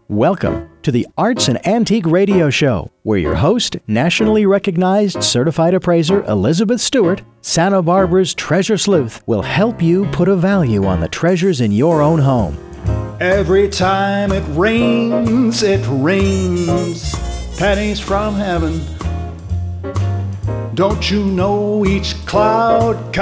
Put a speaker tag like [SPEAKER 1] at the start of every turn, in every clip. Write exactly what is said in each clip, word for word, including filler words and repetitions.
[SPEAKER 1] Welcome to the Arts and Antique Radio Show, where your host, nationally recognized certified appraiser Elizabeth Stewart, Santa Barbara's treasure sleuth, will help you put a value on the treasures in your own home.
[SPEAKER 2] Every time it rains, it rains pennies from heaven. Don't you know each cloud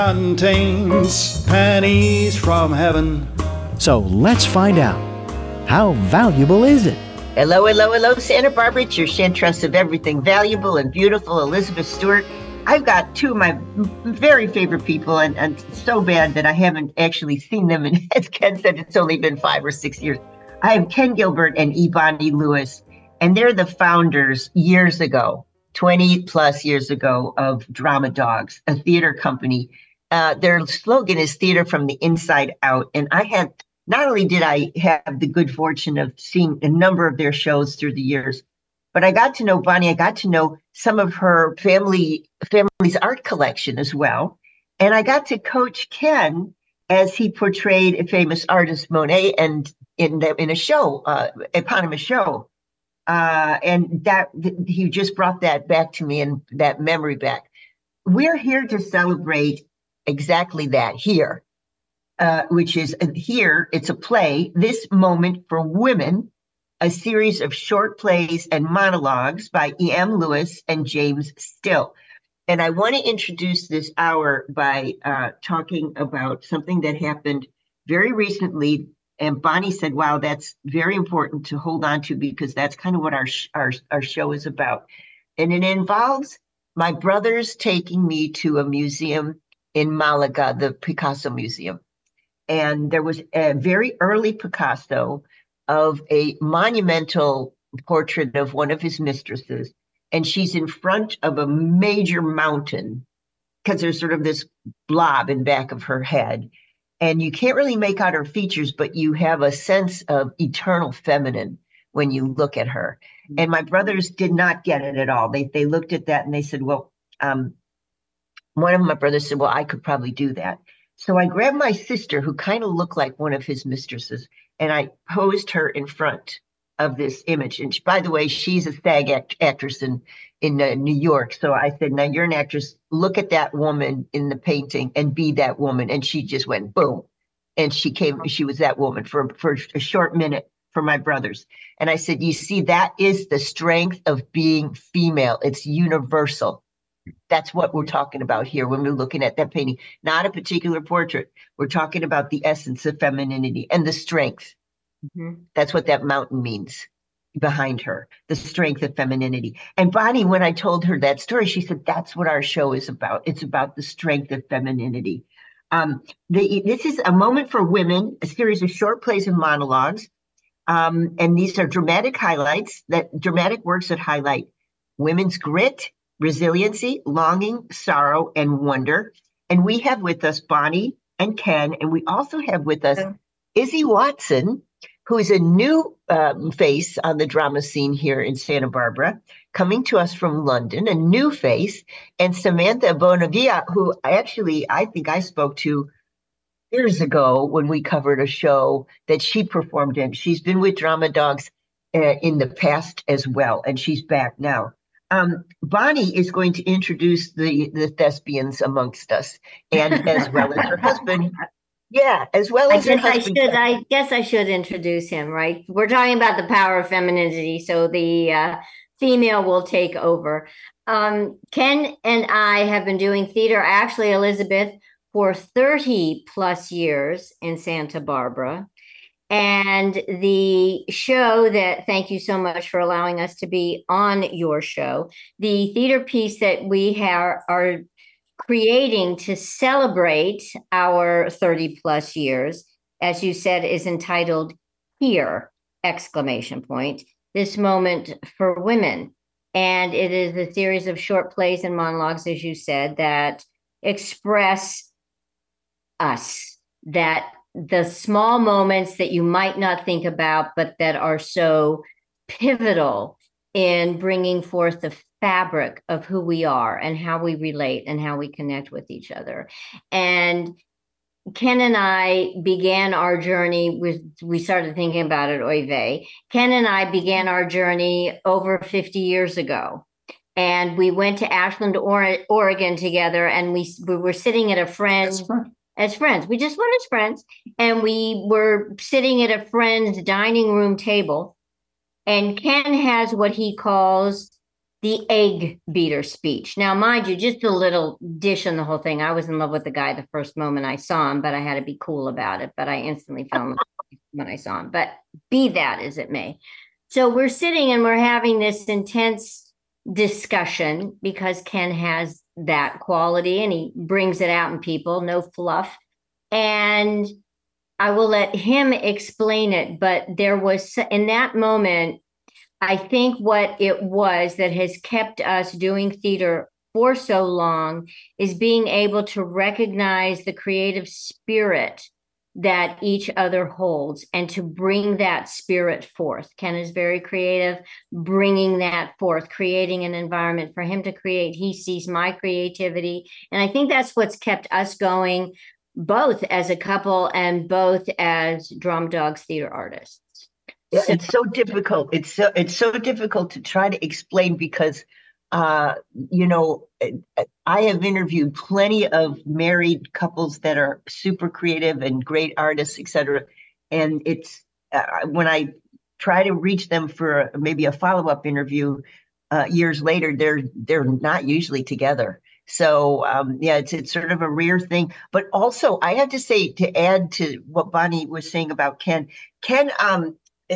[SPEAKER 2] contains pennies from heaven?
[SPEAKER 1] So let's find out. How valuable is it?
[SPEAKER 3] Hello, hello, hello, Santa Barbara. It's your chantress of everything valuable and beautiful, Elizabeth Stewart. I've got two of my very favorite people, and, and so bad that I haven't actually seen them. And as Ken said, it's only been five or six years. I have Ken Gilbert and Ebony Lewis, and they're the founders years ago, twenty plus years ago, of Drama Dogs, a theater company. Uh, their slogan is theater from the inside out. And I had Not only did I have the good fortune of seeing a number of their shows through the years, but I got to know Bonnie. I got to know some of her family family's art collection as well. And I got to coach Ken as he portrayed a famous artist, Monet, and in the, in a show, uh, eponymous show. Uh, and that he just brought that back to me and that memory back. We're here to celebrate exactly that here. Uh, which is uh, here, it's a play, This Moment for Women, a series of short plays and monologues by E M. Lewis and James Still. And I want to introduce this hour by uh, talking about something that happened very recently. And Bonnie said, wow, that's very important to hold on to because that's kind of what our, sh- our, our show is about. And it involves my brothers taking me to a museum in Malaga, the Picasso Museum. And there was a very early Picasso of a monumental portrait of one of his mistresses. And she's in front of a major mountain because there's sort of this blob in back of her head. And you can't really make out her features, but you have a sense of eternal feminine when you look at her. And my brothers did not get it at all. They they looked at that and they said, well, um, one of my brothers said, well, I could probably do that. So I grabbed my sister, who kind of looked like one of his mistresses, and I posed her in front of this image. And she, by the way, she's a SAG act- actress in, in uh, New York. So I said, now you're an actress. Look at that woman in the painting and be that woman. And she just went boom. And she came, she was that woman for, for a short minute for my brothers. And I said, you see, that is the strength of being female. It's universal. That's what we're talking about here when we're looking at that painting, not a particular portrait. We're talking about the essence of femininity and the strength. Mm-hmm. That's what that mountain means behind her, the strength of femininity. And Bonnie, when I told her that story, she said, that's what our show is about. It's about the strength of femininity. Um, the, this is A Moment for Women, a series of short plays and monologues. Um, and these are dramatic highlights, that dramatic works that highlight women's grit, resiliency, longing, sorrow, and wonder. And we have with us Bonnie and Ken, and we also have with us Izzy Watson, who is a new um, face on the drama scene here in Santa Barbara, coming to us from London, a new face, and Samantha Bonavia, who actually I think I spoke to years ago when we covered a show that she performed in. She's been with Drama Dogs uh, in the past as well, and she's back now. Um, Bonnie is going to introduce the, the thespians amongst us, and as well as her husband. Yeah, as well as
[SPEAKER 4] I
[SPEAKER 3] her
[SPEAKER 4] guess
[SPEAKER 3] husband.
[SPEAKER 4] I should. I guess I should introduce him, right? We're talking about the power of femininity, so the uh, female will take over. Um, Ken and I have been doing theater, actually, Elizabeth, for thirty plus years in Santa Barbara. And the show that, thank you so much for allowing us to be on your show, the theater piece that we have, are creating to celebrate our thirty plus years, as you said, is entitled Here, exclamation point, This Moment for Women. And it is a series of short plays and monologues, as you said, that express us, that the small moments that you might not think about, but that are so pivotal in bringing forth the fabric of who we are and how we relate and how we connect with each other. And Ken and I began our journey with, we started thinking about it, oy vey. Ken and I began our journey over fifty years ago. And we went to Ashland, or- Oregon together, and we, we were sitting at a friend's, as friends. We just went as friends. And we were sitting at a friend's dining room table. And Ken has what he calls the egg beater speech. Now, mind you, just a little dish on the whole thing. I was in love with the guy the first moment I saw him, but I had to be cool about it. But I instantly fell in love when I saw him. But be that as it may. So we're sitting and we're having this intense discussion because Ken has that quality and he brings it out in people, no fluff. And I will let him explain it. But there was, in that moment, I think what it was that has kept us doing theater for so long is being able to recognize the creative spirit that each other holds and to bring that spirit forth. Ken is very creative, bringing that forth, creating an environment for him to create. He sees my creativity. And I think that's what's kept us going, both as a couple and both as Drum Dogs theater artists.
[SPEAKER 3] Yeah, it's so difficult. It's so it's so difficult to try to explain because, uh, you know, I have interviewed plenty of married couples that are super creative and great artists, et cetera. And it's uh, when I try to reach them for maybe a follow-up interview uh, years later, they're they're not usually together. So um, yeah, it's it's sort of a rare thing. But also, I have to say, to add to what Bonnie was saying about Ken, Ken. Um,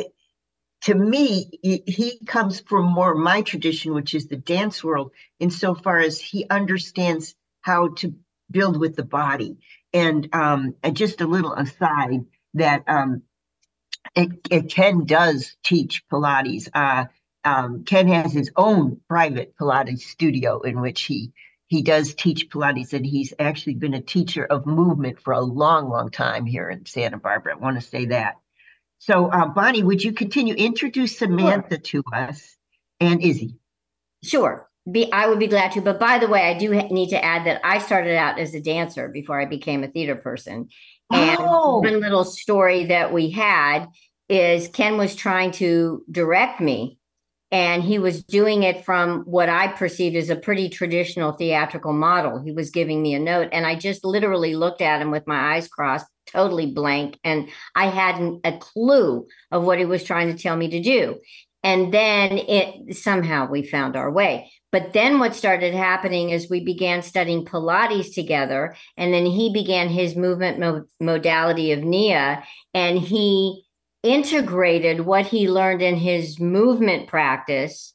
[SPEAKER 3] To me, he comes from more my tradition, which is the dance world, insofar as he understands how to build with the body. And, um, and just a little aside that um, it, it, Ken does teach Pilates. Uh, um, Ken has his own private Pilates studio in which he he does teach Pilates, and he's actually been a teacher of movement for a long, long time here in Santa Barbara. I want to say that. So, uh, Bonnie, would you continue? Introduce Samantha sure. to us and Izzy.
[SPEAKER 4] Sure. Be, I would be glad to. But by the way, I do need to add that I started out as a dancer before I became a theater person. And oh. one little story that we had is Ken was trying to direct me, and he was doing it from what I perceived as a pretty traditional theatrical model. He was giving me a note, and I just literally looked at him with my eyes crossed, totally blank, and I hadn't a clue of what he was trying to tell me to do. And then it somehow we found our way. But then what started happening is we began studying Pilates together, and then he began his movement mo- modality of N I A, and he integrated what he learned in his movement practice.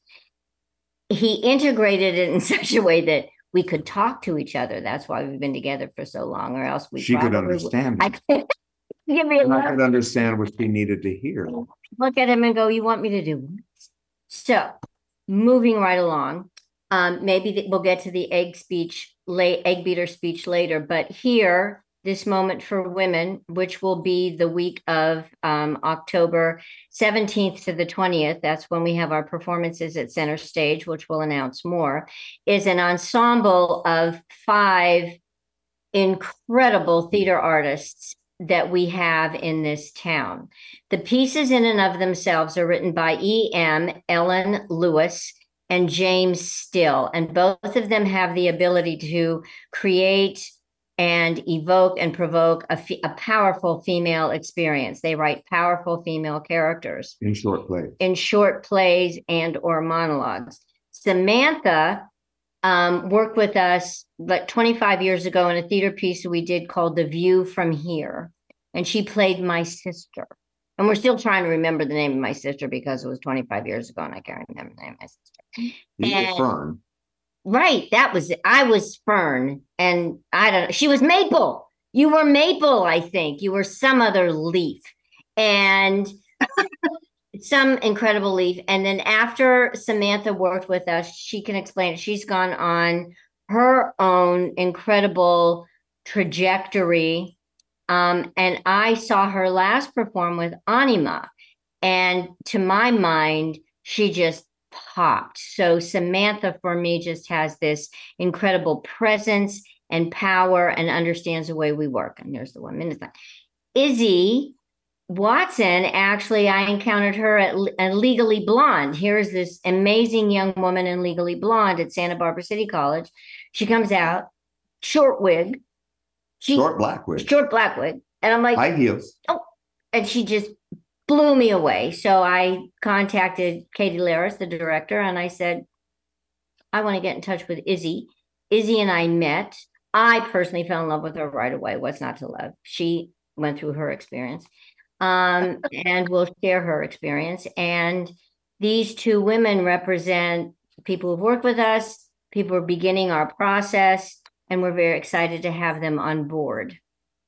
[SPEAKER 4] He integrated it in such a way that we could talk to each other. That's why we've been together for so long, or else we
[SPEAKER 5] she could understand.
[SPEAKER 4] I could, give me a
[SPEAKER 5] and I could understand what she needed to hear.
[SPEAKER 4] Look at him and go, you want me to do what? So moving right along, um, maybe we'll get to the egg speech, lay, egg beater speech later, but here, this moment for women, which will be the week of um, October seventeenth to the twentieth, that's when we have our performances at Center Stage, which we'll announce more, is an ensemble of five incredible theater artists that we have in this town. The pieces in and of themselves are written by E M, Ellen Lewis, and James Still, and both of them have the ability to create and evoke and provoke a, f- a powerful female experience. They write powerful female characters.
[SPEAKER 5] In short plays. In
[SPEAKER 4] short plays and or monologues. Samantha um, worked with us like twenty-five years ago in a theater piece we did called The View from Here. And she played my sister. And we're still trying to remember the name of my sister because it was twenty-five years ago and I can't remember the name of my sister.
[SPEAKER 5] You and, were Fern.
[SPEAKER 4] Right, that was it. I was Fern, and I don't know. She was Maple. You were Maple, I think. You were some other leaf, and some incredible leaf. And then after Samantha worked with us, she can explain it. She's gone on her own incredible trajectory. Um, and I saw her last perform with Anima, and to my mind, she just popped. So Samantha for me just has this incredible presence and power and understands the way we work. And there's the one minute sign. Izzy Watson, actually, I encountered her at, at Legally Blonde. Here's this amazing young woman in Legally Blonde at Santa Barbara City College. She comes out, short wig. She,
[SPEAKER 5] short black wig.
[SPEAKER 4] Short black wig. And I'm like,
[SPEAKER 5] high heels.
[SPEAKER 4] Oh, and she just blew me away. So I contacted Katie Laris, the director, and I said, I want to get in touch with Izzy. Izzy and I met. I personally fell in love with her right away. What's not to love? She went through her experience. Um, and we'll share her experience. And these two women represent people who've worked with us, people who are beginning our process, and we're very excited to have them on board.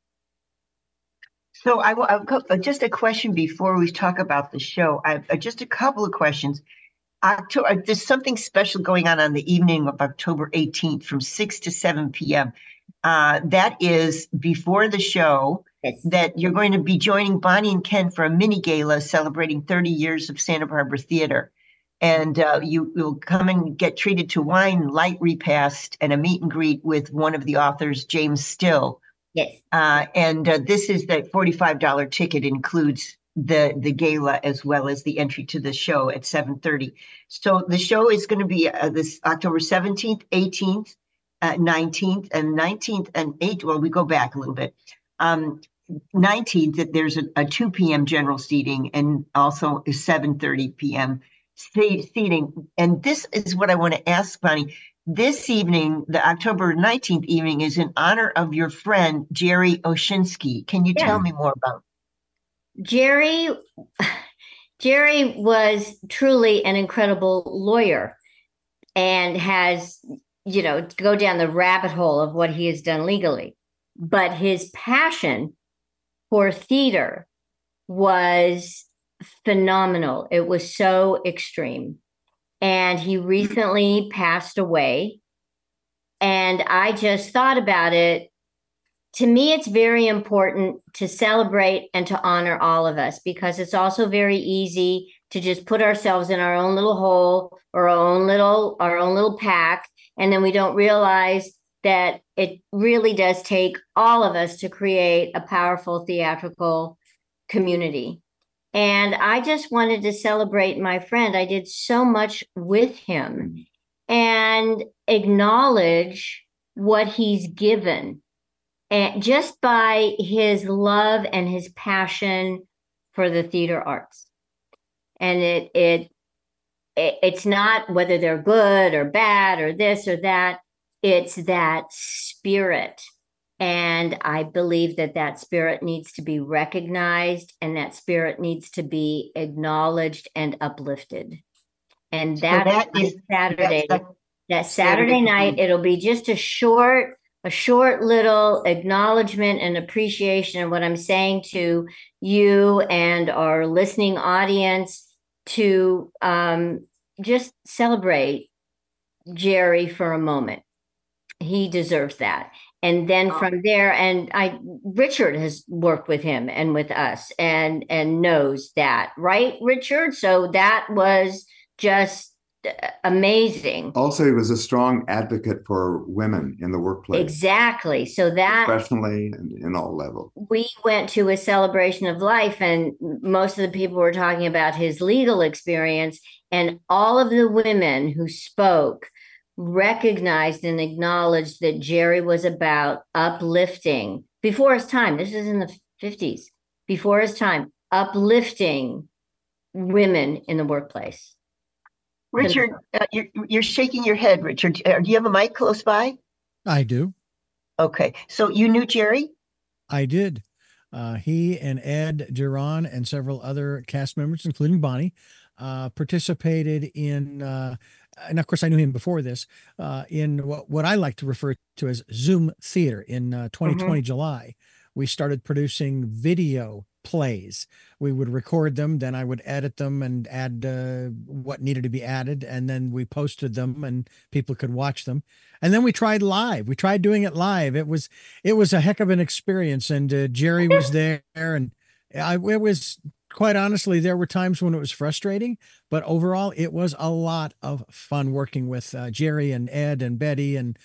[SPEAKER 3] So I will just a question before we talk about the show. I have just a couple of questions. October, there's something special going on on the evening of October eighteenth from six to seven p.m. Uh, that is before the show. Yes. That you're going to be joining Bonnie and Ken for a mini gala celebrating thirty years of Santa Barbara theater. And uh, you will come and get treated to wine, light repast, and a meet and greet with one of the authors, James Still.
[SPEAKER 4] Yes.
[SPEAKER 3] Uh, and uh, this is the forty-five dollars ticket includes the, the gala as well as the entry to the show at seven thirty. So the show is going to be uh, this October seventeenth, eighteenth, uh, nineteenth, and nineteenth and eighth. Well, we go back a little bit. Um, nineteenth, there's a, a two p.m. general seating and also a seven thirty p.m. seating. And this is what I want to ask, Bonnie. This evening, the October nineteenth evening, is in honor of your friend, Jerry Oshinsky. Can you yeah. tell me more about it?
[SPEAKER 4] Jerry, Jerry was truly an incredible lawyer and has, you know, to go down the rabbit hole of what he has done legally. But his passion for theater was phenomenal. It was so extreme. And he recently passed away. And I just thought about it. To me, it's very important to celebrate and to honor all of us, because it's also very easy to just put ourselves in our own little hole or our own little, our own little pack. And then we don't realize that it really does take all of us to create a powerful theatrical community. And I just wanted to celebrate my friend. I did so much with him and acknowledge what he's given, and just by his love and his passion for the theater arts. And it it, it it's not whether they're good or bad or this or that. It's that spirit. And I believe that that spirit needs to be recognized, and that spirit needs to be acknowledged and uplifted. And that, so that is Saturday. That Saturday, Saturday night, it'll be just a short, a short little acknowledgement and appreciation of what I'm saying to you and our listening audience, to um, just celebrate Jerry for a moment. He deserves that. And then from there, and I, Richard has worked with him and with us and, and knows that, right, Richard? So that was just amazing.
[SPEAKER 5] Also, he was a strong advocate for women in the workplace.
[SPEAKER 4] Exactly. So that
[SPEAKER 5] professionally and in all levels.
[SPEAKER 4] We went to a celebration of life, and most of the people were talking about his legal experience, and all of the women who spoke recognized and acknowledged that Jerry was about uplifting before his time. This is in the fifties, before his time, uplifting women in the workplace.
[SPEAKER 3] Richard, uh, you're, you're shaking your head, Richard. Uh, do you have a mic close by?
[SPEAKER 6] I do.
[SPEAKER 3] Okay. So you knew Jerry?
[SPEAKER 6] I did. Uh, he and Ed Duran and several other cast members, including Bonnie, uh, participated in uh, and of course, I knew him before this, uh, in what, what I like to refer to as Zoom theater. In uh, twenty twenty, mm-hmm. July, we started producing video plays. We would record them, then I would edit them and add uh, what needed to be added, and then we posted them and people could watch them. And then we tried live. We tried doing it live. It was it was a heck of an experience, and uh, Jerry was there, and I, it was... Quite honestly, there were times when it was frustrating, but overall, it was a lot of fun working with uh, Jerry and Ed and Betty and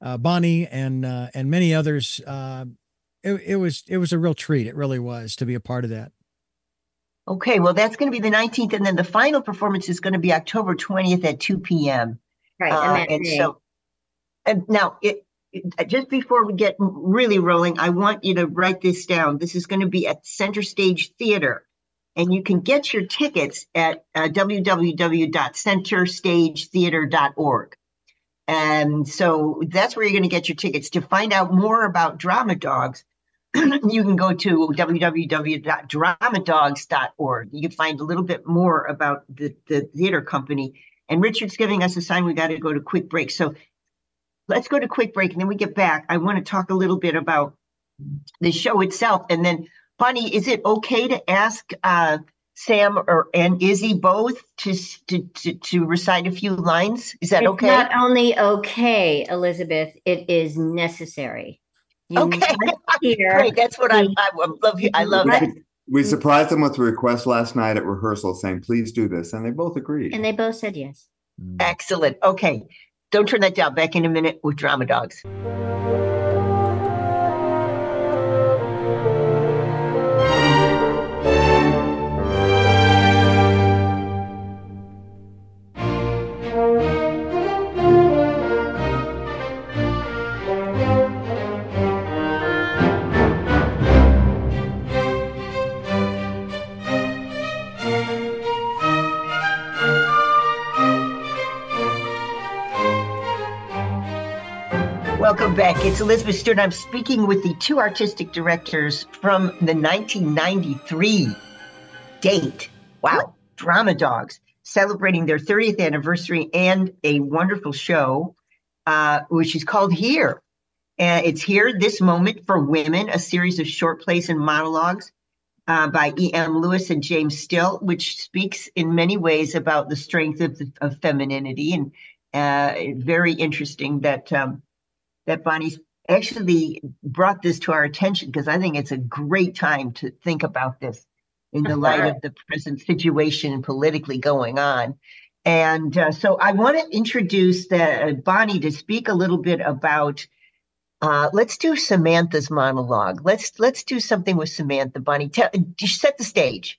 [SPEAKER 6] uh, Bonnie and uh, and many others. Uh, it, it was it was a real treat. It really was to be a part of that.
[SPEAKER 3] Okay, well, that's going to be the nineteenth, and then the final performance is going to be October twentieth at two p.m.
[SPEAKER 4] Right.
[SPEAKER 3] Uh, and so, and now it, it just before we get really rolling, I want you to write this down. This is going to be at Center Stage Theater, and you can get your tickets at uh, w w w dot center stage theater dot org. And so that's where you're going to get your tickets. To find out more about Drama Dogs, you can go to w w w dot drama dogs dot org. You can find a little bit more about the, the theater company. And Richard's giving us a sign we got to go to quick break. So let's go to quick break, and then we get back. I want to talk a little bit about the show itself. And then, Bonnie, is it okay to ask uh, Sam or and Izzy both to, to, to, to recite a few lines? Is that
[SPEAKER 4] it's
[SPEAKER 3] okay?
[SPEAKER 4] Not only okay, Elizabeth, it is necessary. You
[SPEAKER 3] Okay, great. That's what I, I love. I love that.
[SPEAKER 5] We surprised them with a request last night at rehearsal saying, please do this. And they both agreed.
[SPEAKER 4] And they both said yes.
[SPEAKER 3] Excellent. Okay. Don't turn that down. Back in a minute with Drama Dogs. Welcome back. It's Elizabeth Stewart. I'm speaking with the two artistic directors from the nineteen ninety-three date. Wow. Drama Dogs, celebrating their thirtieth anniversary and a wonderful show, uh, which is called Here. And it's Here, This Moment for Women, a series of short plays and monologues uh, by E M Lewis and James Still, which speaks in many ways about the strength of, of femininity. And uh, very interesting that um, that Bonnie's actually brought this to our attention, because I think it's a great time to think about this in the light of the present situation politically going on. And uh, so I want to introduce the, uh, Bonnie to speak a little bit about, uh, let's do Samantha's monologue. Let's let's do something with Samantha. Bonnie, tell, set the stage.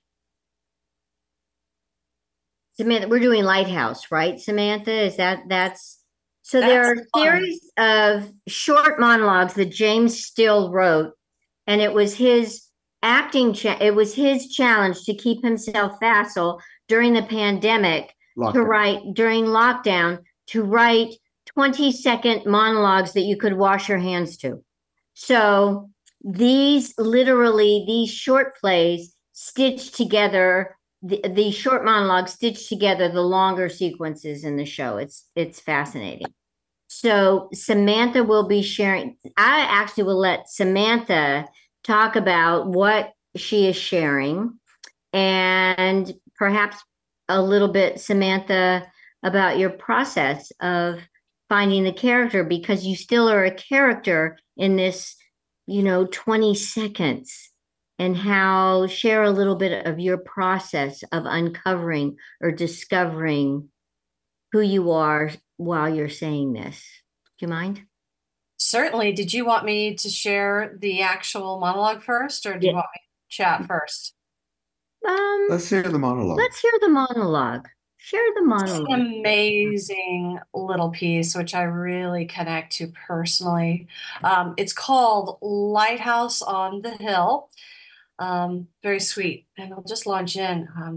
[SPEAKER 4] Samantha, we're doing Lighthouse, right, Samantha? Is that, that's, so that's there are a series of short monologues that James Still wrote, and it was his acting, cha- it was his challenge to keep himself facile during the pandemic, lockdown. to write, during lockdown, to write twenty second monologues that you could wash your hands to. So these literally, these short plays stitched together, the, the short monologues stitched together the longer sequences in the show. It's, it's fascinating. So Samantha will be sharing, I actually will let Samantha talk about what she is sharing, and perhaps a little bit, Samantha, about your process of finding the character, because you still are a character in this, you know, twenty seconds, and how, share a little bit of your process of uncovering or discovering who you are while you're saying this. Do you mind?
[SPEAKER 7] Certainly. Did you want me to share the actual monologue first, or do yeah. you want me to chat first?
[SPEAKER 4] Um,
[SPEAKER 5] let's hear the monologue.
[SPEAKER 4] Let's hear the monologue. Share the monologue.
[SPEAKER 7] It's an amazing little piece, which I really connect to personally. Um, it's called Lighthouse on the Hill. Um, very sweet. And I'll just launch in. Um,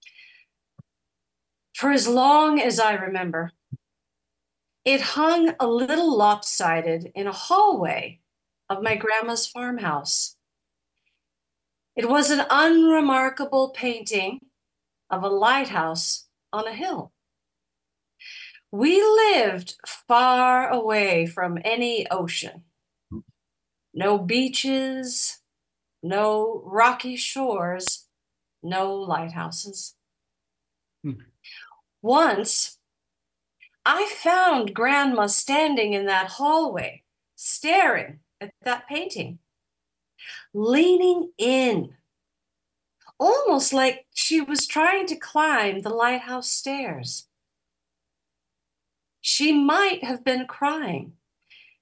[SPEAKER 7] For as long as I remember, it hung a little lopsided in a hallway of my grandma's farmhouse. It was an unremarkable painting of a lighthouse on a hill. We lived far away from any ocean. No beaches, no rocky shores, no lighthouses. Hmm. Once, I found Grandma standing in that hallway, staring at that painting, leaning in, almost like she was trying to climb the lighthouse stairs. She might have been crying,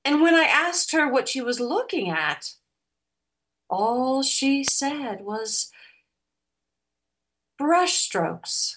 [SPEAKER 7] And when I asked her what she was looking at, all she said was brush strokes.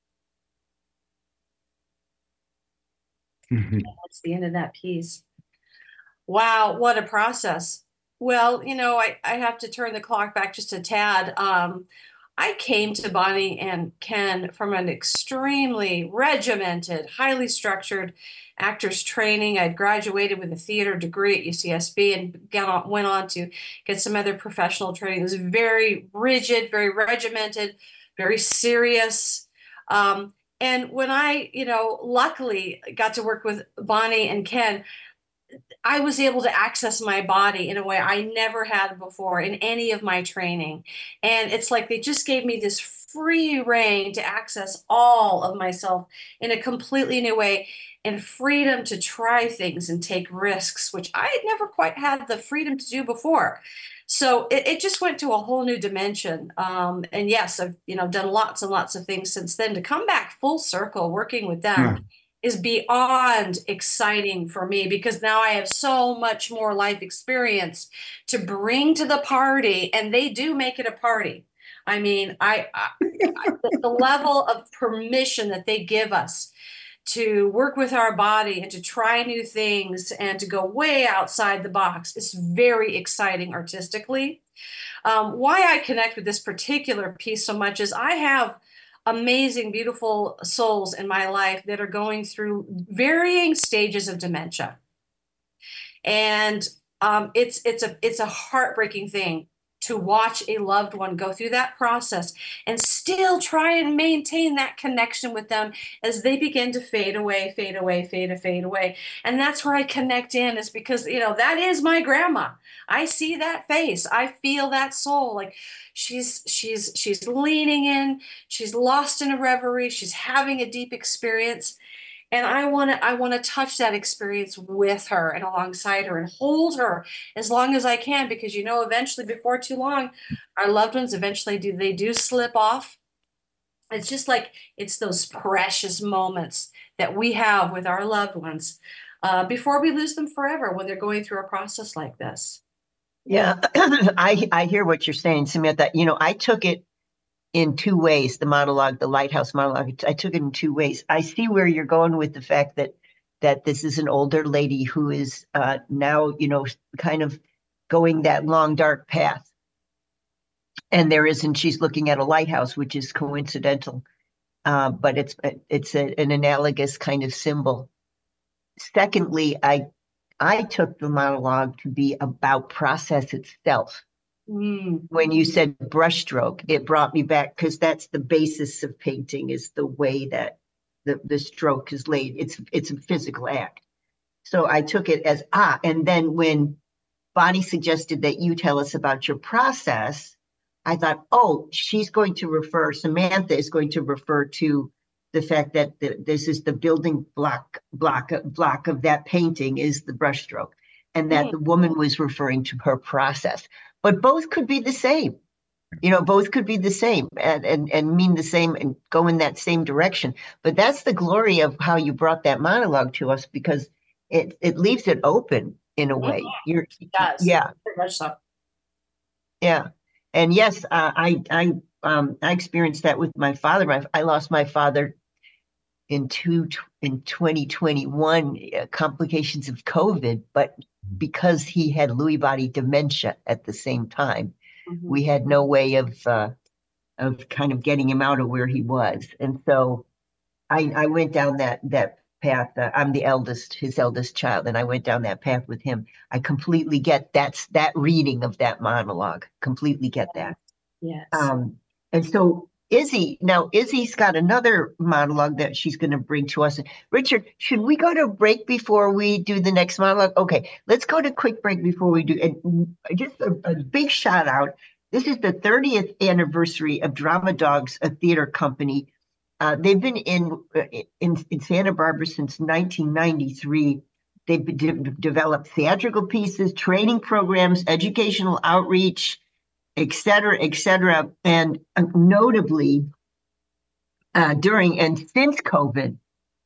[SPEAKER 7] That's the end of that piece. Wow, what a process. Well, you know, I, I have to turn the clock back just a tad. Um, I came to Bonnie and Ken from an extremely regimented, highly structured actors training. I'd graduated with a theater degree at U C S B and got on, went on to get some other professional training. It was very rigid, very regimented, very serious. Um, and when I, you know, luckily got to work with Bonnie and Ken, I was able to access my body in a way I never had before in any of my training. And it's like they just gave me this free reign to access all of myself in a completely new way, and freedom to try things and take risks, which I had never quite had the freedom to do before. So it, it just went to a whole new dimension. Um, and yes, I've, you know, done lots and lots of things since then. To come back full circle working with them yeah. is beyond exciting for me, because now I have so much more life experience to bring to the party, and they do make it a party. I mean, I, I the level of permission that they give us to work with our body and to try new things and to go way outside the box is very exciting artistically. Um, why I connect with this particular piece so much is I have amazing, beautiful souls in my life that are going through varying stages of dementia. And um, it's, it's, a, it's a heartbreaking thing to watch a loved one go through that process and still try and maintain that connection with them as they begin to fade away, fade away, fade, fade away. And that's where I connect in, is because, you know, that is my grandma. I see that face. I feel that soul. Like she's, she's, she's leaning in, she's lost in a reverie. She's having a deep experience. And I want to I want to touch that experience with her and alongside her and hold her as long as I can, because, you know, eventually, before too long, our loved ones eventually do they do slip off. It's just like it's those precious moments that we have with our loved ones uh, before we lose them forever when they're going through a process like this.
[SPEAKER 3] Yeah, I I hear what you're saying, Samantha. You know, I took it in two ways, the monologue, the lighthouse monologue. I took it in two ways. I see where you're going with the fact that that this is an older lady who is uh, now, you know, kind of going that long, dark path. And there isn't, she's looking at a lighthouse, which is coincidental, uh, but it's it's a, an analogous kind of symbol. Secondly, I I took the monologue to be about process itself. Mm. When you said brushstroke, it brought me back, because that's the basis of painting, is the way that the, the stroke is laid. It's it's a physical act. So I took it as, ah, and then when Bonnie suggested that you tell us about your process, I thought, oh, she's going to refer, Samantha is going to refer to the fact that the, this is the building block, block, block of that painting is the brushstroke, and that mm. the woman was referring to her process. But both could be the same, you know, both could be the same and, and, and mean the same and go in that same direction. But that's the glory of how you brought that monologue to us, because it, it leaves it open in a way. You're,
[SPEAKER 7] it does.
[SPEAKER 3] Yeah.
[SPEAKER 7] Very much so.
[SPEAKER 3] Yeah. And yes, uh, I, I, um, I experienced that with my father. I, I lost my father in two, in twenty twenty-one, uh, complications of COVID, but because he had Lewy body dementia at the same time, mm-hmm. we had no way of uh, of kind of getting him out of where he was. And so I, I went down that that path. Uh, I'm the eldest, his eldest child, and I went down that path with him. I completely get that's that reading of that monologue. Completely get that.
[SPEAKER 7] Yes.
[SPEAKER 3] Um, and so Izzy, now Izzy's got another monologue that she's going to bring to us. Richard, should we go to break before we do the next monologue? Okay, let's go to a quick break before we do. And just a, a big shout out. This is the thirtieth anniversary of Drama Dogs, a theater company. Uh, they've been in, in in Santa Barbara since nineteen ninety-three. They've de- developed theatrical pieces, training programs, educational outreach, et cetera, et cetera. And uh, notably, uh, during and since COVID,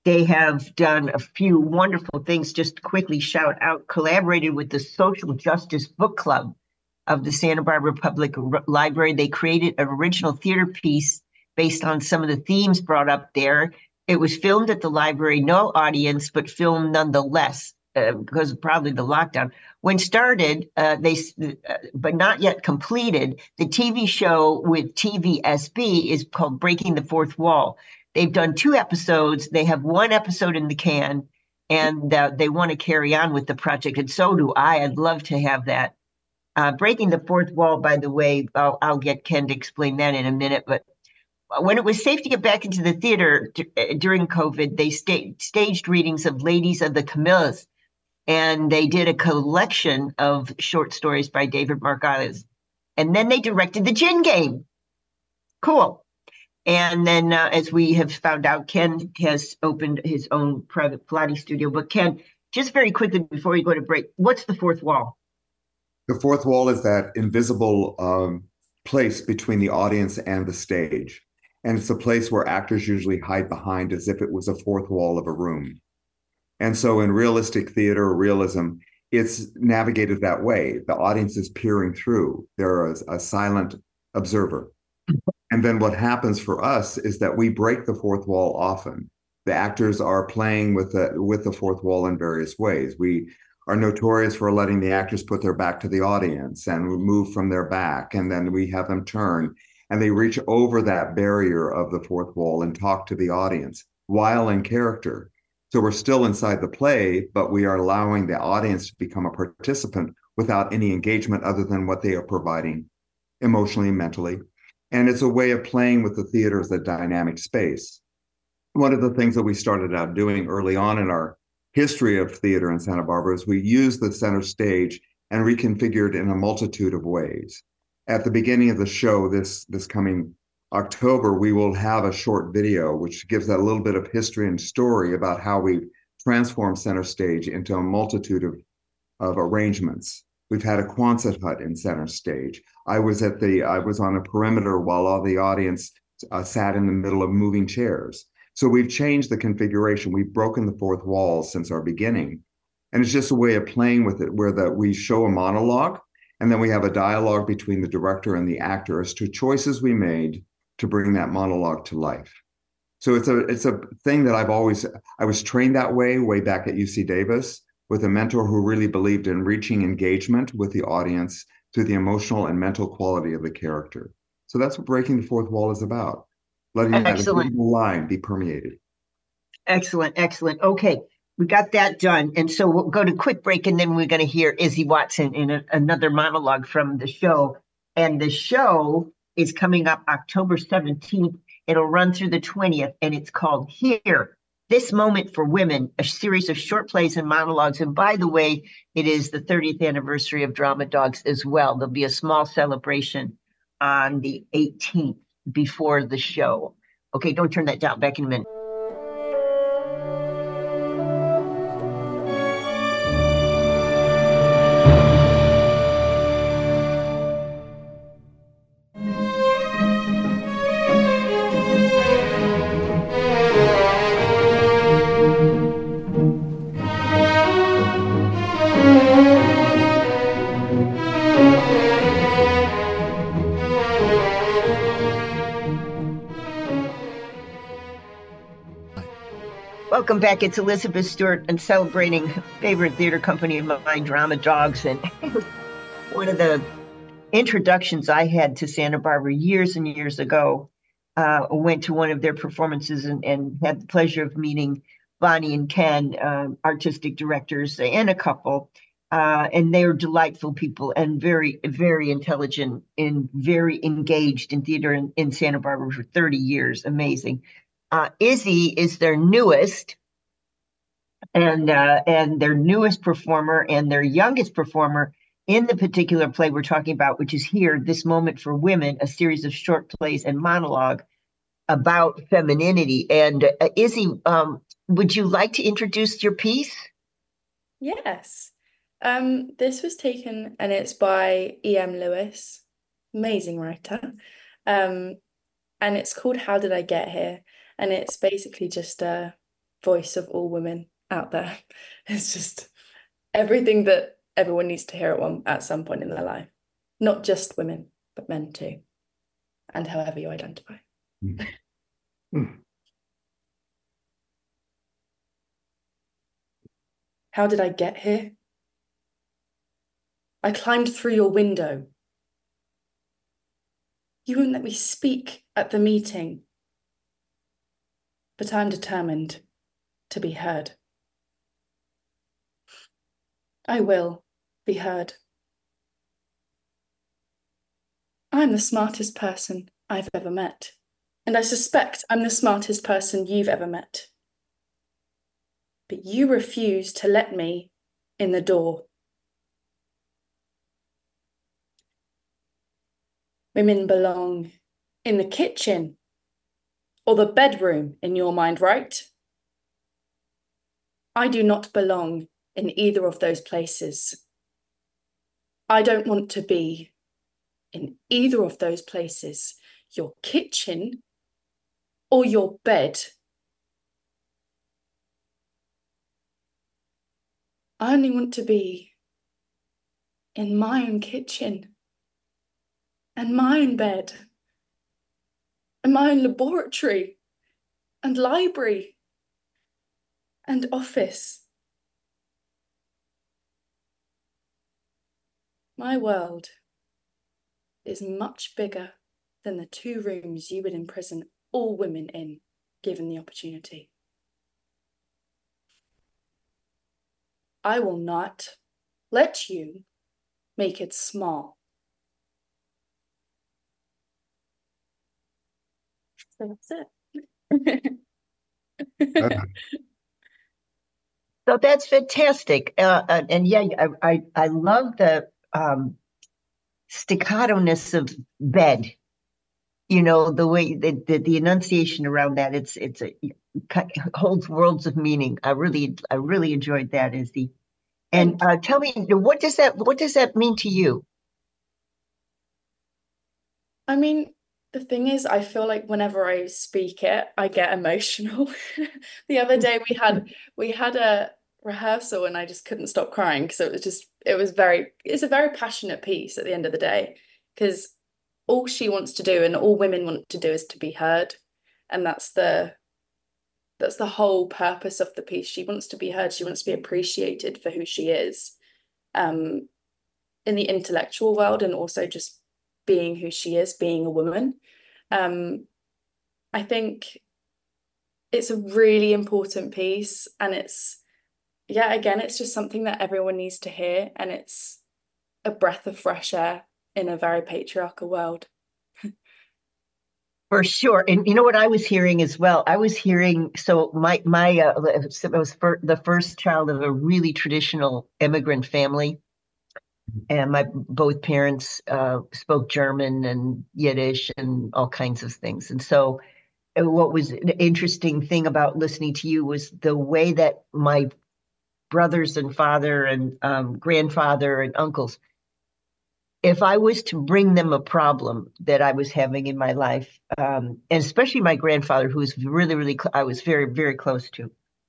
[SPEAKER 3] They have done a few wonderful things. Just quickly shout out, collaborated with the Social Justice Book Club of the Santa Barbara Public Library. They created an original theater piece based on some of the themes brought up there. It was filmed at the library, no audience, but filmed nonetheless uh, because of probably the lockdown. When started, uh, they, uh, but not yet completed, the T V show with T V S B is called Breaking the Fourth Wall. They've done two episodes. They have one episode in the can, and uh, they want to carry on with the project. And so do I. I'd love to have that. Uh, Breaking the Fourth Wall, by the way, I'll, I'll get Ken to explain that in a minute. But when it was safe to get back into the theater d- during COVID, they sta- staged readings of Ladies of the Camillas, and they did a collection of short stories by David Margolis. And then they directed the Gin Game. Cool. And then, uh, as we have found out, Ken has opened his own private Pilates studio. But Ken, just very quickly before we go to break, what's the fourth wall?
[SPEAKER 5] The fourth wall is that invisible um, place between the audience and the stage. And it's a place where actors usually hide behind as if it was a fourth wall of a room. And so in realistic theater or realism, it's navigated that way. The audience is peering through. They're a, a silent observer. And then what happens for us is that we break the fourth wall often. The actors are playing with the, with the fourth wall in various ways. We are notorious for letting the actors put their back to the audience and move from their back. And then we have them turn and they reach over that barrier of the fourth wall and talk to the audience while in character. So we're still inside the play, but we are allowing the audience to become a participant without any engagement other than what they are providing emotionally and mentally. And it's a way of playing with the theater as a dynamic space. One of the things that we started out doing early on in our history of theater in Santa Barbara is we used the center stage and reconfigured in a multitude of ways. At the beginning of the show, this, this coming October, we will have a short video which gives that a little bit of history and story about how we transformed center stage into a multitude of, of arrangements. We've had a Quonset hut in center stage. I was at the, I was on a perimeter while all the audience uh, sat in the middle of moving chairs. So we've changed the configuration. We've broken the fourth wall since our beginning. And it's just a way of playing with it where the, we show a monologue and then we have a dialogue between the director and the actor as to choices we made to bring that monologue to life. So it's a, it's a thing that I've always, I was trained that way, way back at U C Davis with a mentor who really believed in reaching engagement with the audience through the emotional and mental quality of the character. So that's what Breaking the Fourth Wall is about. Letting that invisible line be permeated.
[SPEAKER 3] Excellent, excellent. Okay, we got that done. And so we'll go to a quick break and then we're going to hear Izzy Watson in a, another monologue from the show. And the show is coming up October seventeenth. It'll run through the twentieth and it's called Here, This Moment for Women, a series of short plays and monologues. And by the way, it is the thirtieth anniversary of Drama Dogs as well. There'll be a small celebration on the eighteenth before the show. Okay, don't turn that down. Back in a minute. Welcome back. It's Elizabeth Stewart and celebrating favorite theater company of mine, Drama Dogs. And one of the introductions I had to Santa Barbara years and years ago, uh, went to one of their performances and, and had the pleasure of meeting Bonnie and Ken, uh, artistic directors, and a couple. Uh, and they are delightful people and very, very intelligent and very engaged in theater in, in Santa Barbara for thirty years. Amazing. Uh, Izzy is their newest and uh, and their newest performer and their youngest performer in the particular play we're talking about, which is Here, This Moment for Women, a series of short plays and monologue about femininity. And uh, Izzy, um, would you like to introduce your piece?
[SPEAKER 8] Yes. Um, this was taken and it's by E M Lewis, amazing writer. Um, and it's called How Did I Get Here? And it's basically just a voice of all women out there. It's just everything that everyone needs to hear at one at some point in their life. Not just women, but men too. And however you identify.
[SPEAKER 5] Mm. Mm.
[SPEAKER 8] How did I get here? I climbed through your window. You won't let me speak at the meeting. But I'm determined to be heard. I will be heard. I'm the smartest person I've ever met, and I suspect I'm the smartest person you've ever met. But you refuse to let me in the door. Women belong in the kitchen or the bedroom in your mind, right? I do not belong in either of those places. I don't want to be in either of those places, your kitchen or your bed. I only want to be in my own kitchen and my own bed and my own laboratory and library and office. My world is much bigger than the two rooms you would imprison all women in, given the opportunity. I will not let you make it small. So that's it.
[SPEAKER 3] So that's fantastic. Uh, and, and yeah, I, I, I love the um, staccato-ness of bed. You know, the way the, the, the enunciation around that, it's it's a, it holds worlds of meaning. I really I really enjoyed that, Izzy. And uh, tell me, what does that what does that mean to you?
[SPEAKER 8] I mean, the thing is, I feel like whenever I speak it, I get emotional. The other day we had we had a rehearsal and I just couldn't stop crying because it was just it was very it's a very passionate piece at the end of the day, because all she wants to do and all women want to do is to be heard, and that's the that's the whole purpose of the piece. She wants to be heard. She wants to be appreciated for who she is, um, in the intellectual world, and also just being who she is, being a woman. Um, I think it's a really important piece, and it's, yeah, again, it's just something that everyone needs to hear, and it's a breath of fresh air in a very patriarchal world.
[SPEAKER 3] For sure. And you know what I was hearing as well? I was hearing, so my, my, uh, I was for the first child of a really traditional immigrant family. And my both parents uh, spoke German and Yiddish and all kinds of things. And so what was an interesting thing about listening to you was the way that my brothers and father and um, grandfather and uncles, if I was to bring them a problem that I was having in my life, um, and especially my grandfather, who was really, really, cl- I was very, very close to,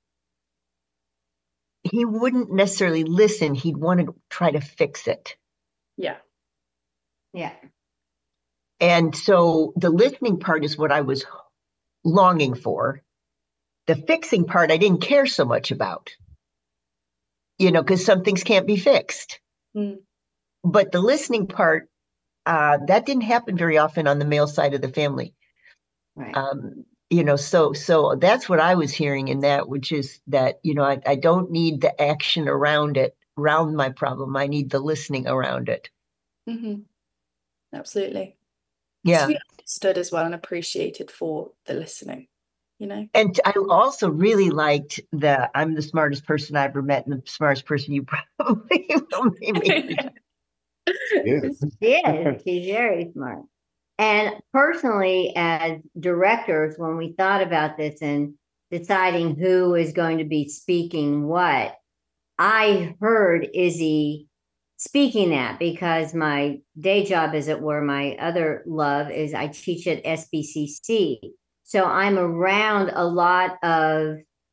[SPEAKER 3] he wouldn't necessarily listen. He'd want to try to fix it.
[SPEAKER 8] Yeah.
[SPEAKER 4] Yeah.
[SPEAKER 3] And so the listening part is what I was longing for. The fixing part, I didn't care so much about, you know, because some things can't be fixed.
[SPEAKER 8] Mm.
[SPEAKER 3] But the listening part, uh, that didn't happen very often on the male side of the family.
[SPEAKER 4] Right.
[SPEAKER 3] Um, you know, so so that's what I was hearing in that, which is that, you know, I, I don't need the action around it, around my problem. I need the listening around it.
[SPEAKER 8] Mm-hmm. Absolutely.
[SPEAKER 3] Yeah.
[SPEAKER 8] To be understood as well and appreciated for the listening, you know.
[SPEAKER 3] And I also really liked the I'm the smartest person I ever met and the smartest person you probably will meet.
[SPEAKER 5] Yes.
[SPEAKER 4] She is. She's very smart. And personally, as directors, when we thought about this and deciding who is going to be speaking what, I heard Izzy speaking that because my day job is at where my other love is I teach at S B C C. So I'm around a lot of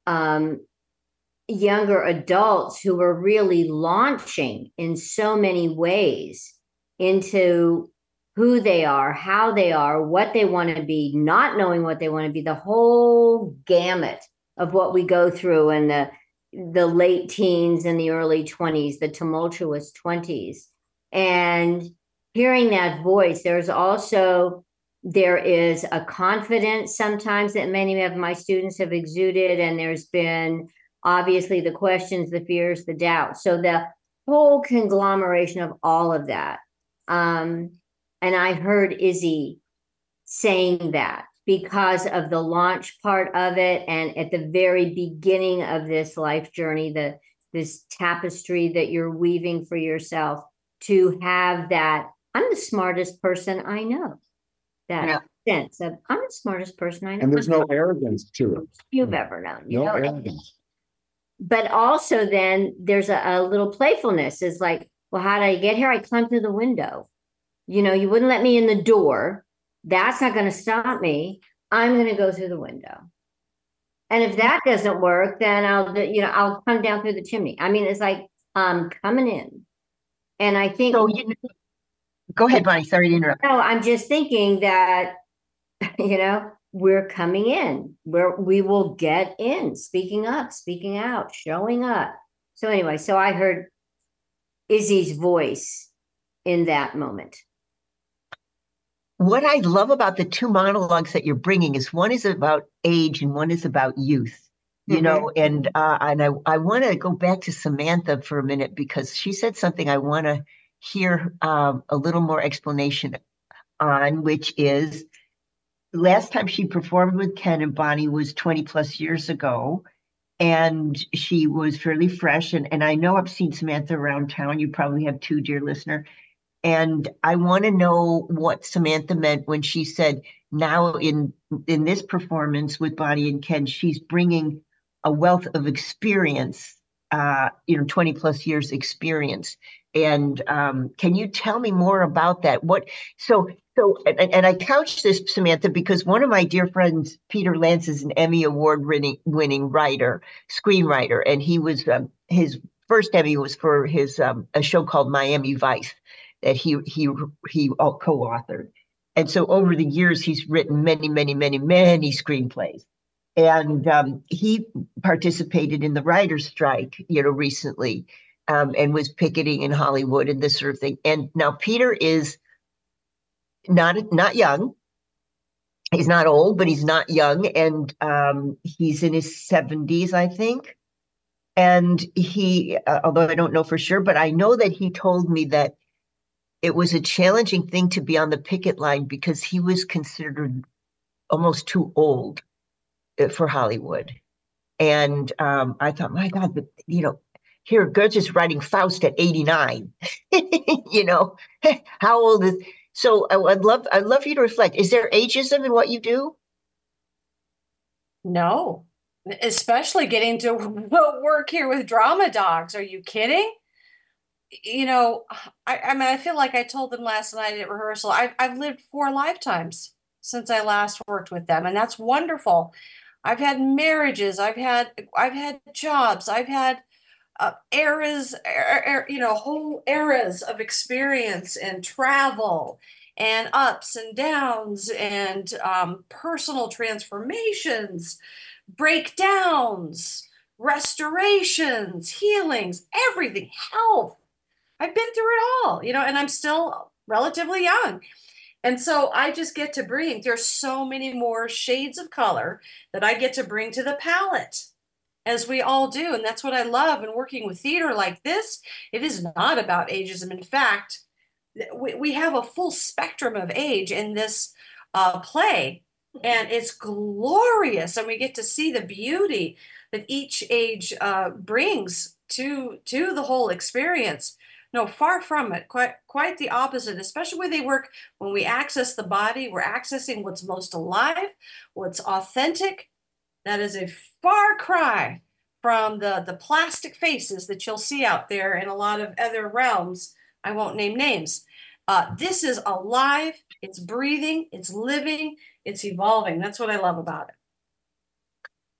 [SPEAKER 4] um, younger adults who are really launching in so many ways into who they are, how they are, what they want to be, not knowing what they want to be, the whole gamut of what we go through in the the late teens and the early twenties, the tumultuous twenties. And hearing that voice, there's also, there is a confidence sometimes that many of my students have exuded, and there's been obviously the questions, the fears, the doubts. So the whole conglomeration of all of that. Um, and I heard Izzy saying that because of the launch part of it, and at the very beginning of this life journey, the this tapestry that you're weaving for yourself, to have that, I'm the smartest person I know. That yeah. sense of, I'm the smartest person I know.
[SPEAKER 5] And there's no arrogance to it.
[SPEAKER 4] You've ever known. You
[SPEAKER 5] no
[SPEAKER 4] know?
[SPEAKER 5] arrogance.
[SPEAKER 4] But also then there's a, a little playfulness. Is like, well, how did I get here? I climbed through the window. You know, you wouldn't let me in the door. That's not going to stop me. I'm going to go through the window. And if that doesn't work, then I'll, you know, I'll come down through the chimney. I mean, it's like, I'm coming in. And I think.
[SPEAKER 3] So you, go ahead, Bonnie. Sorry to interrupt.
[SPEAKER 4] No, I'm just thinking that, you know, we're coming in, where we will get in, speaking up, speaking out, showing up. So anyway, so I heard Izzy's voice in that moment.
[SPEAKER 3] What I love about the two monologues that you're bringing is one is about age and one is about youth, you mm-hmm. know, and uh, and I, I want to go back to Samantha for a minute, because she said something I want to hear um, a little more explanation on, which is last time she performed with Ken and Bonnie was twenty plus years ago, and she was fairly fresh. And, and I know I've seen Samantha around town. You probably have too, dear listener. And I want to know what Samantha meant when she said, now in in this performance with Bonnie and Ken, she's bringing a wealth of experience, uh, you know, twenty plus years experience. And um, can you tell me more about that? What so so and, and I couch this, Samantha, because one of my dear friends, Peter Lance, is an Emmy Award winning winning writer, screenwriter, and he was um, his first Emmy was for his um, a show called Miami Vice that he he he co-authored. And so over the years, he's written many, many, many, many screenplays. And um, he participated in the writer's strike, you know, recently, um, and was picketing in Hollywood and this sort of thing. And now Peter is not not young. He's not old, but he's not young. And um, he's in his seventies, I think. And he, uh, although I don't know for sure, but I know that he told me that it was a challenging thing to be on the picket line because he was considered almost too old for Hollywood. And um, I thought, my God, but, you know, here, Goethe is writing Faust at eighty-nine. You know, how old is? So I'd love, I'd love for you to reflect. Is there ageism in what you do?
[SPEAKER 7] No, especially getting to work here with Drama Dogs. Are you kidding? You know, I, I mean, I feel like I told them last night at rehearsal, I've, I've lived four lifetimes since I last worked with them. And that's wonderful. I've had marriages. I've had, I've had jobs. I've had uh, eras, er, er, you know, whole eras of experience and travel and ups and downs and um, personal transformations, breakdowns, restorations, healings, everything, health. I've been through it all, you know, and I'm still relatively young. And so I just get to bring, there's so many more shades of color that I get to bring to the palette, as we all do. And that's what I love in working with theater like this. It is not about ageism. In fact, we, we have a full spectrum of age in this uh, play, and it's glorious. And we get to see the beauty that each age uh, brings to, to the whole experience. No, far from it. Quite, quite the opposite, especially when they work, when we access the body, we're accessing what's most alive, what's authentic. That is a far cry from the, the plastic faces that you'll see out there in a lot of other realms. I won't name names. Uh, this is alive, it's breathing, it's living, it's evolving. That's what I love about it.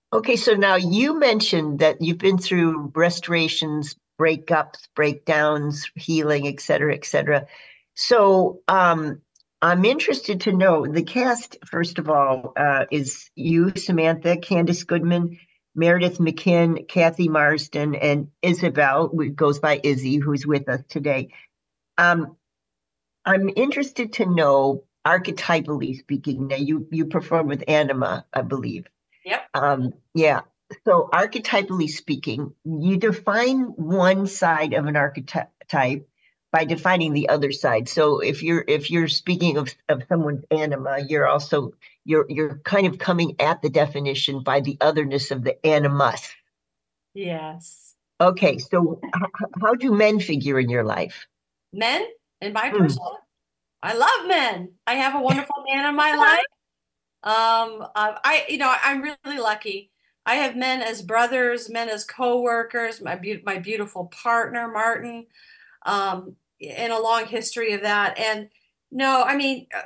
[SPEAKER 3] Okay, so now you mentioned that you've been through restorations, breakups, breakdowns, healing, et cetera, et cetera. So um, I'm interested to know the cast, first of all, uh, is you, Samantha, Candace Goodman, Meredith McKinn, Kathy Marsden, and Isabel, who goes by Izzy, who's with us today. Um, I'm interested to know, archetypally speaking, now you, you perform with Anima, I believe.
[SPEAKER 7] Yep.
[SPEAKER 3] Um, yeah. So archetypally speaking, you define one side of an archetype by defining the other side. So if you're if you're speaking of, of someone's anima, you're also you're you're kind of coming at the definition by the otherness of the animus.
[SPEAKER 7] Yes.
[SPEAKER 3] Okay, so h- how do men figure in your life?
[SPEAKER 7] Men in my
[SPEAKER 3] Hmm.
[SPEAKER 7] personal, I love men. I have a wonderful man in my life. Um, uh, I, you know, I'm really lucky. I have men as brothers, men as co-workers, my be- my beautiful partner, Martin, um, and a long history of that. And no, I mean, uh,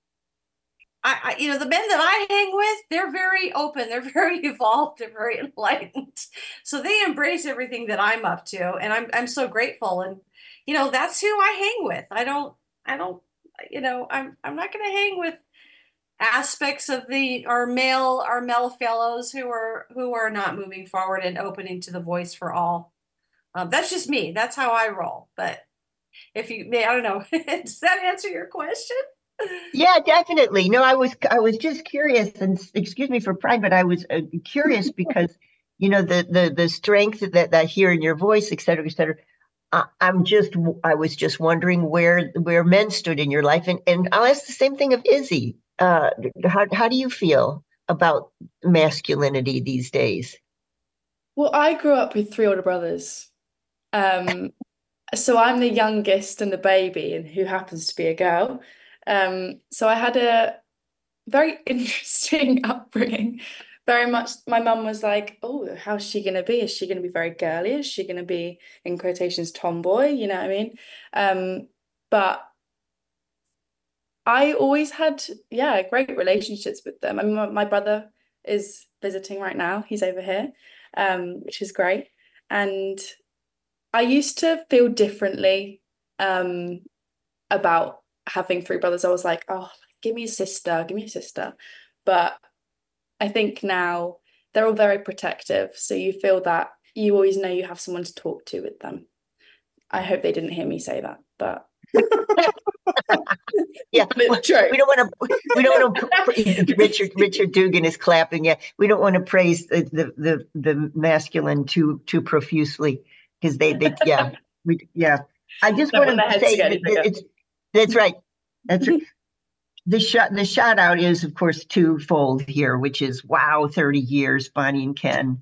[SPEAKER 7] I, I, you know, the men that I hang with, they're very open, they're very evolved, they're very enlightened. So they embrace everything that I'm up to, and I'm I'm so grateful. And you know, that's who I hang with. I don't, I don't, you know, I'm I'm not going to hang with aspects of the our male our male fellows who are who are not moving forward and opening to the voice for all. Um, that's just me. That's how I roll. But if you may, I don't know. Does that answer your question?
[SPEAKER 3] Yeah, definitely. No, I was I was just curious, and s- excuse me for pride, but I was uh, curious because you know the the the strength that, that I hear in your voice, et cetera, et cetera. I, I'm just I was just wondering where where men stood in your life, and and I'll ask the same thing of Izzy. Uh, how how do you feel about masculinity these days?
[SPEAKER 8] Well, I grew up with three older brothers. Um, so I'm the youngest and the baby, and who happens to be a girl. Um, so I had a very interesting upbringing. Very much, my mum was like, "Oh, how's she gonna be? Is she gonna be very girly? Is she gonna be, in quotations, tomboy? You know what I mean?" Um, but I always had, yeah, great relationships with them. I mean, my, my brother is visiting right now. He's over here, um, which is great. And I used to feel differently um, about having three brothers. I was like, oh, give me a sister, give me a sister. But I think now they're all very protective. So you feel that you always know you have someone to talk to with them. I hope they didn't hear me say that, but
[SPEAKER 3] Yeah,
[SPEAKER 8] but it's true.
[SPEAKER 3] we don't want to. We don't want to. Richard Richard Dugan is clapping. Yeah, we don't want to praise the the the, the masculine too too profusely because they they yeah we yeah. I just
[SPEAKER 8] Don't want
[SPEAKER 3] want
[SPEAKER 8] their
[SPEAKER 3] to
[SPEAKER 8] heads to
[SPEAKER 3] say
[SPEAKER 8] get
[SPEAKER 3] that
[SPEAKER 8] any bigger.
[SPEAKER 3] it's that's right. That's right. The shot the shout out is of course twofold here, which is wow, thirty years, Bonnie and Ken.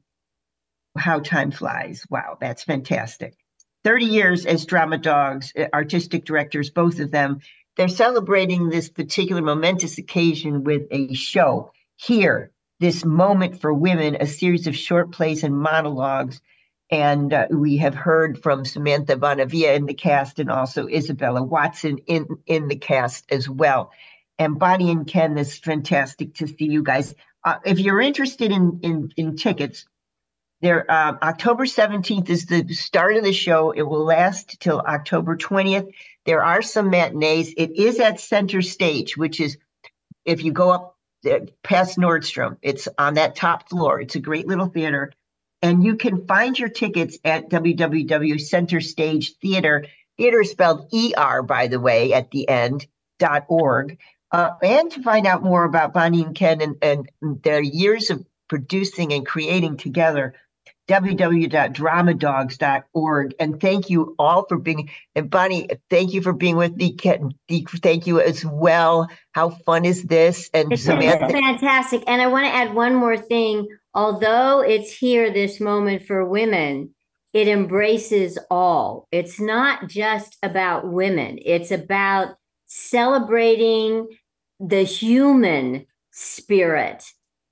[SPEAKER 3] How time flies. Wow, that's fantastic. thirty years as drama dogs, uh, artistic directors, both of them. They're celebrating this particular momentous occasion with a show here, this moment for women, a series of short plays and monologues. And uh, we have heard from Samantha Bonavia in the cast and also Isabella Watson in, in the cast as well. And Bonnie and Ken, this is fantastic to see you guys. Uh, if you're interested in, in, in tickets, there, uh, October seventeenth is the start of the show. It will last till October twentieth. There are some matinees. It is at Center Stage, which is if you go up uh, past Nordstrom, it's on that top floor. It's a great little theater. And you can find your tickets at w w w dot center stage theater. Theater is spelled E R, by the way, at the end, dot org. Uh, and to find out more about Bonnie and Ken and, and their years of producing and creating together, w w w dot drama dogs dot org. And thank you all for being, and Bonnie, thank you for being with me. Ken, thank you as well. How fun is this? And
[SPEAKER 4] It's,
[SPEAKER 3] Samantha.
[SPEAKER 4] it's fantastic. And I want to add one more thing. Although it's here, this moment for women, it embraces all. It's not just about women. It's about celebrating the human spirit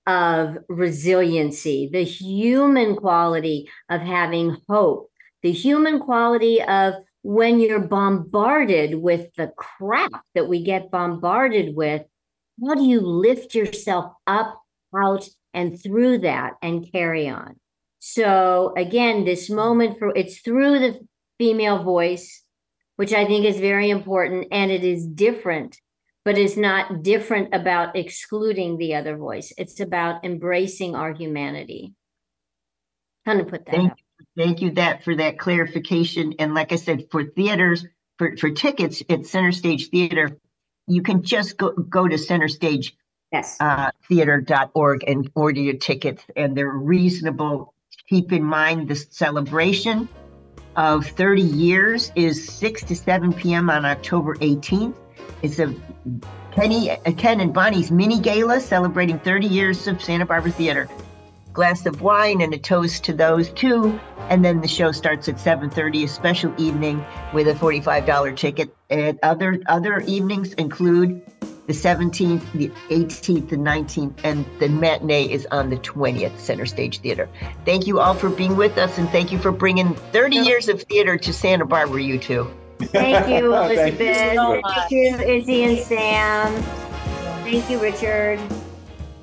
[SPEAKER 4] of resiliency, the human quality of having hope, the human quality of when you're bombarded with the crap that we get bombarded with, how do you lift yourself up out and through that and carry on. So again, this moment for it's through the female voice, which I think is very important, and it is different, but it's not different about excluding the other voice. It's about embracing our humanity. Kind of put that
[SPEAKER 3] Thank
[SPEAKER 4] up.
[SPEAKER 3] you, thank you that for that clarification. And like I said, for theaters, for, for tickets at Center Stage Theater, you can just go, go to Center Stage
[SPEAKER 4] Yes.
[SPEAKER 3] uh, theater dot org and order your tickets, and they're reasonable. Keep in mind the celebration of thirty years is six to seven p.m. on October eighteenth. It's a Kenny, a Ken and Bonnie's mini gala celebrating thirty years of Santa Barbara Theater. Glass of wine and a toast to those two, and then the show starts at seven thirty, a special evening with a forty-five dollars ticket. And other other evenings include the seventeenth, the eighteenth, the nineteenth, and the matinee is on the twentieth, Center Stage Theater. Thank you all for being with us, and thank you for bringing thirty years of theater to Santa Barbara, you two.
[SPEAKER 4] Thank you, Elizabeth.
[SPEAKER 5] Thank you so
[SPEAKER 4] Thank you, Izzy and Sam. Thank you, Richard.